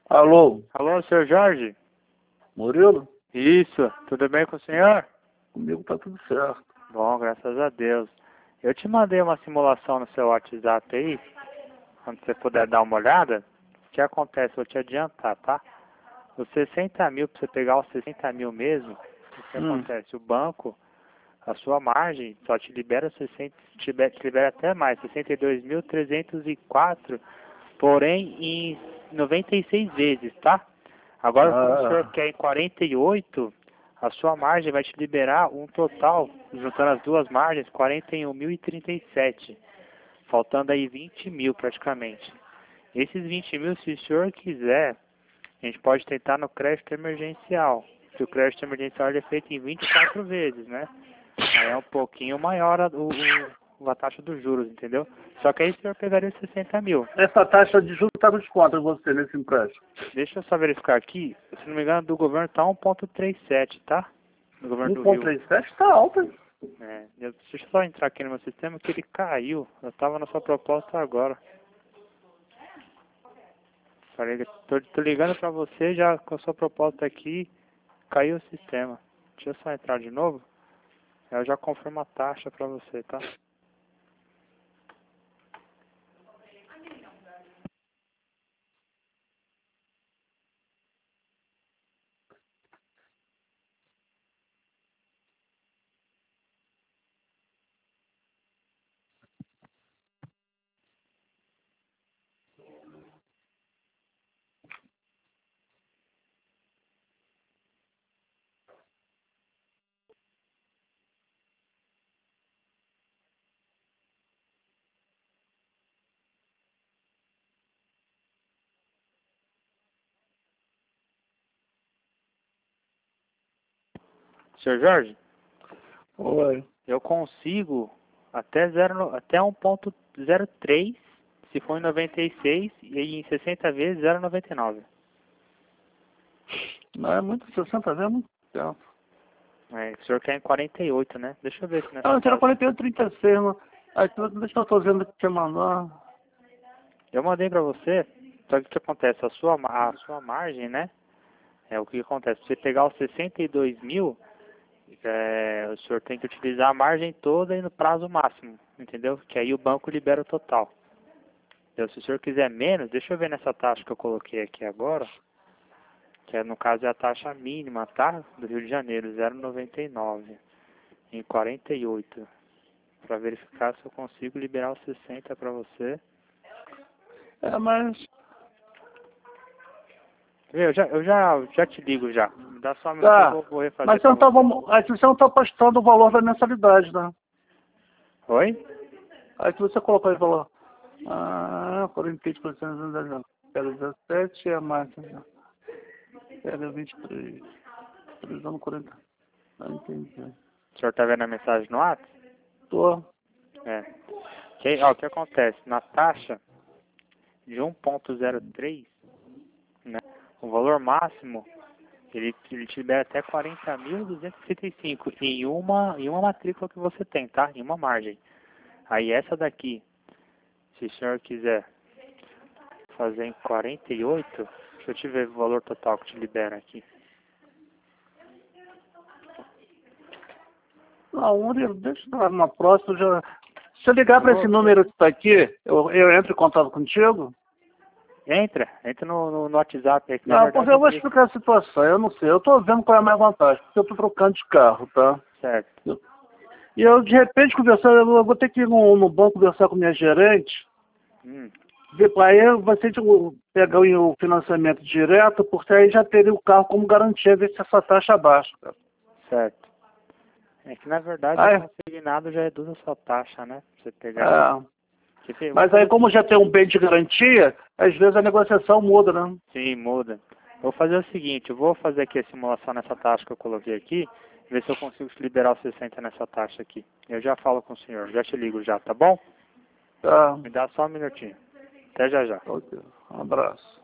Alô, Alô, senhor Jorge? Murilo? Isso, tudo bem com o senhor? Comigo tá tudo certo. Bom, graças a Deus. Eu te mandei uma simulação no seu WhatsApp aí, quando você puder dar uma olhada. O que acontece? Vou te adiantar, tá? Os 60 mil, para você pegar os 60 mil mesmo, o que acontece? O banco, a sua margem, só te libera 60, te libera até mais, 62.304, porém em 96 vezes, tá? Agora, como o senhor quer em 48, a sua margem vai te liberar um total, juntando as duas margens, 41.037, faltando aí 20 mil praticamente. Esses 20 mil, se o senhor quiser, a gente pode tentar no crédito emergencial, que o crédito emergencial ele é feito em 24 vezes, né? Aí é um pouquinho maior a taxa dos juros, entendeu? Só que aí o senhor pegaria os 60 mil. Essa taxa de juros está de quanto você nesse empréstimo? Deixa eu só verificar aqui. Se não me engano, do governo tá 1,37, tá? Do governo do Rio. 1,37 está alta. Deixa eu só entrar aqui no meu sistema que ele caiu. Eu tava na sua proposta agora. Falei, tô ligando pra você já com a sua proposta aqui. Caiu o sistema. Deixa eu só entrar de novo. Eu já confirmo a taxa pra você, tá? Senhor Jorge, Oi. eu consigo até 1,03 se for em 96 e aí em 60 vezes 0,99. Não é muito, 60 vezes é muito tempo. O senhor quer em 48, né? Deixa eu ver se nessa Ah, tira taxa. 48, 36, né? Aí, deixa eu tô vendo que você mandou. Eu mandei pra você, só que o que acontece? A sua margem, né? O que acontece? Pra você pegar os 62 mil, o senhor tem que utilizar a margem toda e no prazo máximo, entendeu? Que aí o banco libera o total. Então, se o senhor quiser menos, deixa eu ver nessa taxa que eu coloquei aqui agora, que no caso é a taxa mínima, tá? Do Rio de Janeiro, 0,99 em 48, para verificar se eu consigo liberar os 60 para você. Mas... Eu já te ligo já. Me dá só um minuto, Tá. eu vou refazer Mas pra você. aí você não tá postando o valor da mensalidade, né? Oi? Aí que você colocou aí o valor. 48%, pega 17 é mais. Pega 23. 3 anos 40. Não entendi. O senhor tá vendo a mensagem no WhatsApp? Tô. O que acontece? Na taxa de 1,03, né? O valor máximo, ele te libera até 40.265 em uma matrícula que você tem, tá? Em uma margem. Aí essa daqui, se o senhor quiser fazer em 48, deixa eu te ver o valor total que te libera aqui. Não, Murilo, deixa eu dar uma próxima. Se eu ligar para esse número que está aqui, eu entro em contato contigo? Entra no WhatsApp aí, que na Não, verdade porque eu vou explicar a situação. Eu não sei. Eu estou vendo qual é a minha vantagem, porque eu estou trocando de carro, tá? Certo. E eu, de repente, eu vou ter que ir no banco conversar com minha gerente. Aí vai ser de pegar o financiamento direto, porque aí já teria o carro como garantia, ver se essa taxa baixa, cara. Certo. É que na verdade o consignado já reduz a sua taxa, né? Pra você pegar. Mas aí como já tem um bem de garantia, às vezes a negociação muda, né? Sim, muda. Vou fazer o seguinte, eu vou fazer aqui a simulação nessa taxa que eu coloquei aqui, ver se eu consigo te liberar os 60 nessa taxa aqui. Eu já falo com o senhor, já te ligo já, tá bom? Tá. Me dá só um minutinho. Até já já. Ok. Um abraço.